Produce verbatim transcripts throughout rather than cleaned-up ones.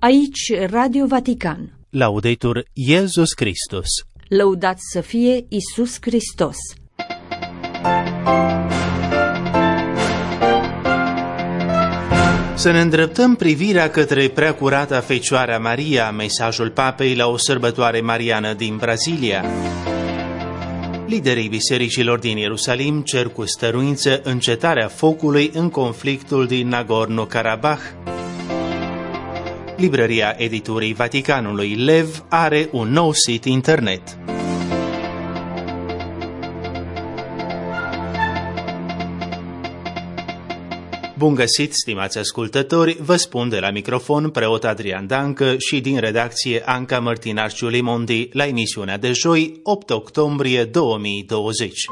Aici Radio Vatican. Laudetur Iesus Christus. Lăudat să fie Iisus Hristos. Să ne îndreptăm privirea către Preacurata Fecioara Maria, mesajul Papei la o sărbătoare mariană din Brazilia. Liderii bisericilor din Ierusalim cer cu stăruință încetarea focului în conflictul din Nagorno-Karabakh. Librăria Editurii Vaticanului Lev are un nou sit internet. Bun găsit, stimați ascultători, vă spun de la microfon preot Adrian Dancă și din redacție Anca Mărtinarciu Limondi la emisiunea de joi, opt octombrie două mii douăzeci.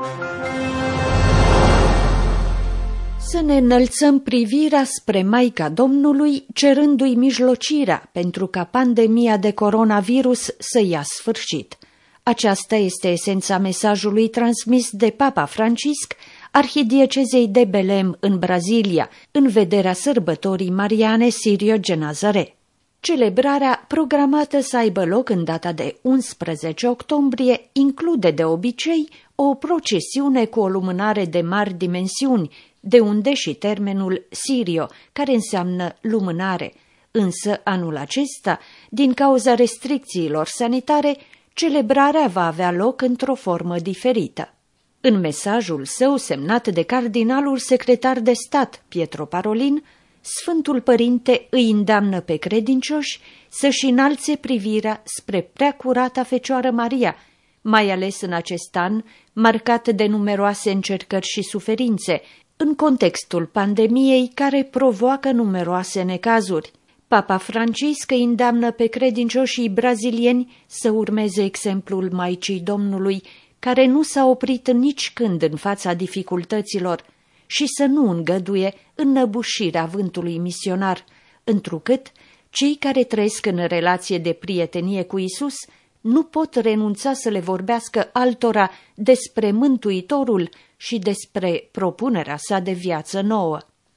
Să ne înălțăm privirea spre Maica Domnului, cerându-i mijlocirea pentru ca pandemia de coronavirus să ia sfârșit. Aceasta este esența mesajului transmis de Papa Francisc arhidiecezei de Belém în Brazilia, în vederea sărbătorii mariane Sirio Genazare. Celebrarea, programată să aibă loc în data de unsprezece octombrie, include de obicei o procesiune cu o lumânare de mari dimensiuni, de unde și termenul Sirio, care înseamnă lumânare. Însă, anul acesta, din cauza restricțiilor sanitare, celebrarea va avea loc într-o formă diferită. În mesajul său semnat de cardinalul secretar de stat Pietro Parolin, Sfântul Părinte îi îndeamnă pe credincioși să-și înalțe privirea spre Preacurata Fecioară Maria, mai ales în acest an marcat de numeroase încercări și suferințe, în contextul pandemiei care provoacă numeroase necazuri. Papa Francisc îi îndeamnă pe credincioșii brazilieni să urmeze exemplul Maicii Domnului, care nu s-a oprit nici când în fața dificultăților, și să nu îngăduie înnăbușirea vântului misionar, întrucât cei care trăiesc în relație de prietenie cu Isus nu pot renunța să le vorbească altora despre Mântuitorul și despre propunerea sa de viață nouă.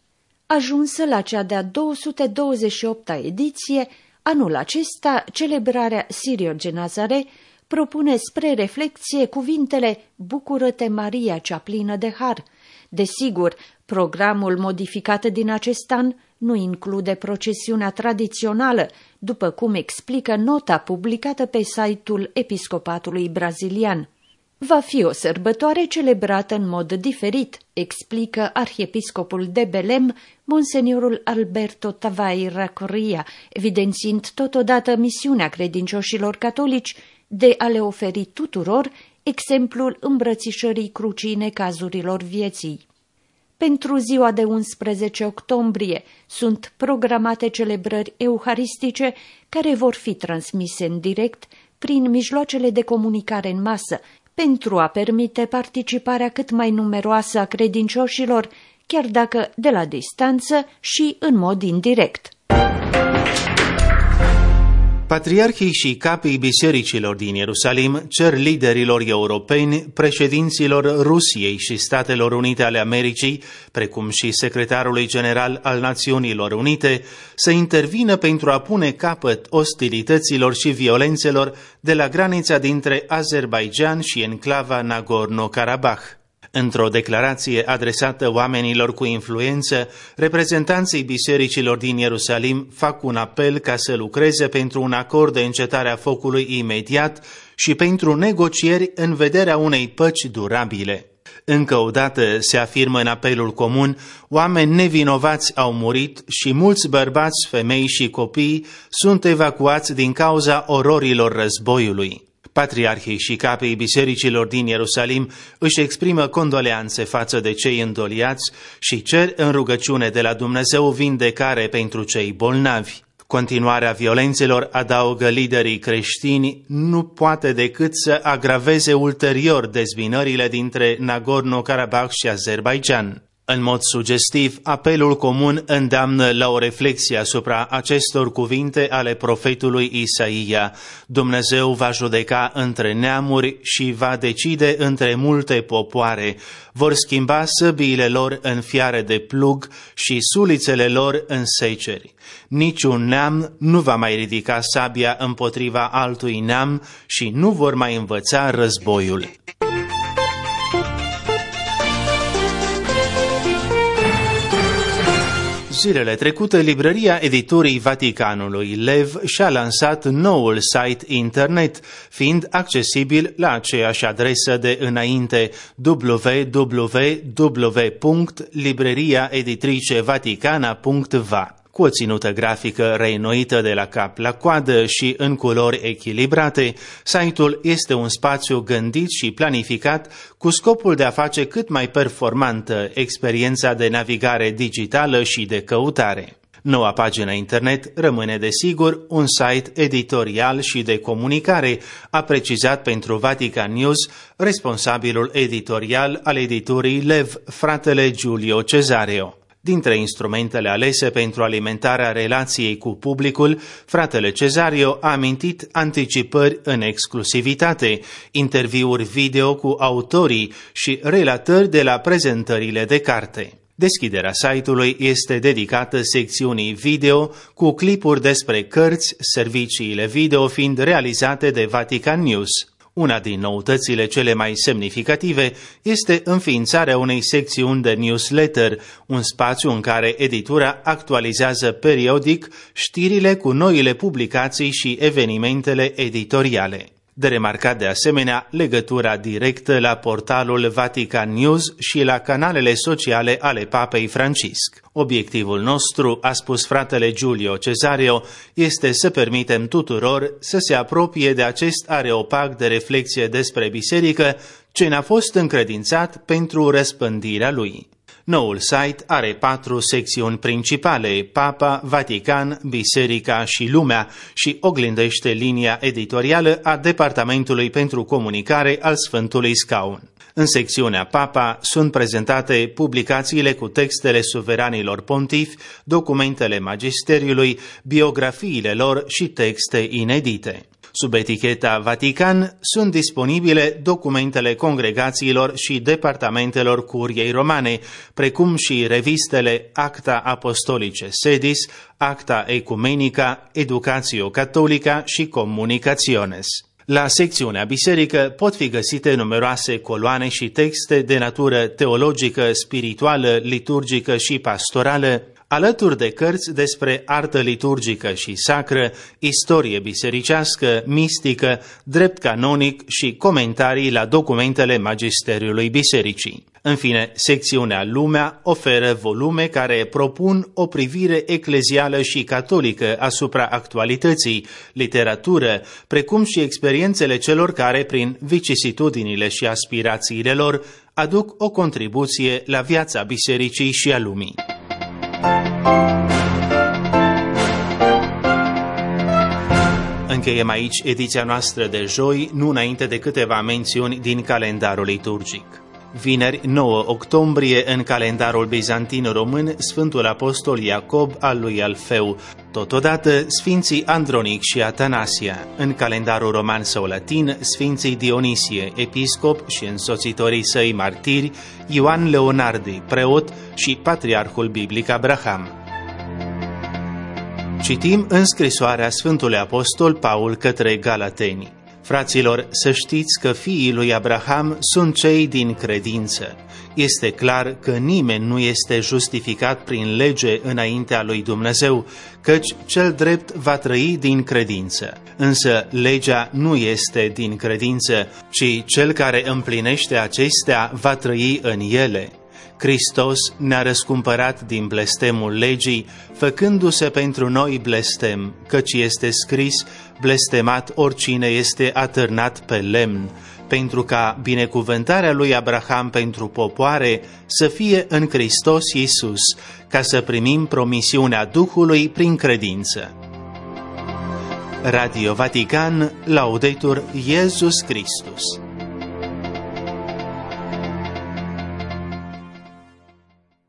Ajunsă la cea de-a două sute douăzeci și opta ediție, anul acesta celebrarea Sirio Genazare propune spre reflecție cuvintele Bucură-te, Maria, cea plină de har. Desigur, programul modificat din acest an nu include procesiunea tradițională, după cum explică nota publicată pe site-ul Episcopatului brazilian. Va fi o sărbătoare celebrată în mod diferit, explică arhiepiscopul de Belém, Monseniorul Alberto Tavaira Correa, evidențiind totodată misiunea credincioșilor catolici de a le oferi tuturor exemplul îmbrățișării crucii necazurilor vieții. Pentru ziua de unsprezece octombrie sunt programate celebrări euharistice care vor fi transmise în direct prin mijloacele de comunicare în masă, pentru a permite participarea cât mai numeroasă a credincioșilor, chiar dacă de la distanță și în mod indirect. Patriarhii și capii bisericilor din Ierusalim cer liderilor europeni, președinților Rusiei și Statelor Unite ale Americii, precum și secretarului general al Națiunilor Unite, să intervină pentru a pune capăt ostilităților și violențelor de la granița dintre Azerbaidjan și enclava Nagorno-Karabakh. Într-o declarație adresată oamenilor cu influență, reprezentanții bisericilor din Ierusalim fac un apel ca să lucreze pentru un acord de încetare a focului imediat și pentru negocieri în vederea unei păci durabile. Încă o dată se afirmă în apelul comun, oameni nevinovați au murit și mulți bărbați, femei și copii sunt evacuați din cauza ororilor războiului. Patriarhii și capii bisericilor din Ierusalim își exprimă condoleanțe față de cei îndoliați și cer în rugăciune de la Dumnezeu vindecare pentru cei bolnavi. Continuarea violențelor, adaugă liderii creștini, nu poate decât să agraveze ulterior dezbinările dintre Nagorno-Karabakh și Azerbaidjan. În mod sugestiv, apelul comun îndeamnă la o reflexie asupra acestor cuvinte ale profetului Isaia. Dumnezeu va judeca între neamuri și va decide între multe popoare. Vor schimba săbiile lor în fiare de plug și sulițele lor în seceri. Niciun neam nu va mai ridica sabia împotriva altui neam și nu vor mai învăța războiul. Zilele trecute, Librăria Editurii Vaticanului Lev și-a lansat noul site internet, fiind accesibil la aceeași adresă de înainte, w w w punct librăria editrice vaticana punct v a. Cu o ținută grafică reînnoită de la cap la coadă și în culori echilibrate, site-ul este un spațiu gândit și planificat cu scopul de a face cât mai performantă experiența de navigare digitală și de căutare. Noua pagină internet rămâne, desigur, un site editorial și de comunicare, a precizat pentru Vatican News responsabilul editorial al editurii Lev, fratele Giulio Cesareo. Dintre instrumentele alese pentru alimentarea relației cu publicul, fratele Cesareo a amintit anticipări în exclusivitate, interviuri video cu autorii și relatări de la prezentările de carte. Deschiderea site-ului este dedicată secțiunii video cu clipuri despre cărți, serviciile video fiind realizate de Vatican News. Una din noutățile cele mai semnificative este înființarea unei secțiuni de newsletter, un spațiu în care editura actualizează periodic știrile cu noile publicații și evenimentele editoriale. De remarcat de asemenea legătura directă la portalul Vatican News și la canalele sociale ale Papei Francisc. Obiectivul nostru, a spus fratele Giulio Cesareo, este să permitem tuturor să se apropie de acest areopag de reflexie despre biserică ce ne-a fost încredințat pentru răspândirea lui. Noul site are patru secțiuni principale, Papa, Vatican, Biserica și Lumea, și oglindește linia editorială a Departamentului pentru Comunicare al Sfântului Scaun. În secțiunea Papa sunt prezentate publicațiile cu textele suveranilor pontifi, documentele magisteriului, biografiile lor și texte inedite. Sub eticheta Vatican sunt disponibile documentele congregațiilor și departamentelor Curiei Romane, precum și revistele Acta Apostolice Sedis, Acta Ecumenica, Educatio Catholica și Comunicationes. La secțiunea biserică pot fi găsite numeroase coloane și texte de natură teologică, spirituală, liturgică și pastorală, alături de cărți despre artă liturgică și sacră, istorie bisericească, mistică, drept canonic și comentarii la documentele magisteriului bisericii. În fine, secțiunea Lumea oferă volume care propun o privire eclezială și catolică asupra actualității, literatură, precum și experiențele celor care, prin vicisitudinile și aspirațiile lor, aduc o contribuție la viața bisericii și a lumii. Încheiem aici ediția noastră de joi, nu înainte de câteva mențiuni din calendarul liturgic. Vineri, nouă octombrie, în calendarul bizantin român, Sfântul Apostol Iacob al lui Alfeu, totodată Sfinții Andronic și Atanasia. În calendarul roman sau latin, Sfinții Dionisie, episcop și însoțitorii săi martiri, Ioan Leonardi, preot și Patriarhul Biblic Abraham. Citim în scrisoarea Sfântului Apostol Paul către Galateni. Fraților, să știți că fiii lui Abraham sunt cei din credință. Este clar că nimeni nu este justificat prin lege înaintea lui Dumnezeu, căci cel drept va trăi din credință. Însă legea nu este din credință, ci cel care împlinește acestea va trăi în ele. Hristos ne-a răscumpărat din blestemul legii, făcându-se pentru noi blestem, căci este scris, blestemat oricine este atârnat pe lemn, pentru ca binecuvântarea lui Abraham pentru popoare să fie în Hristos Iisus, ca să primim promisiunea Duhului prin credință. Radio Vatican, Laudetur Iesus Christus.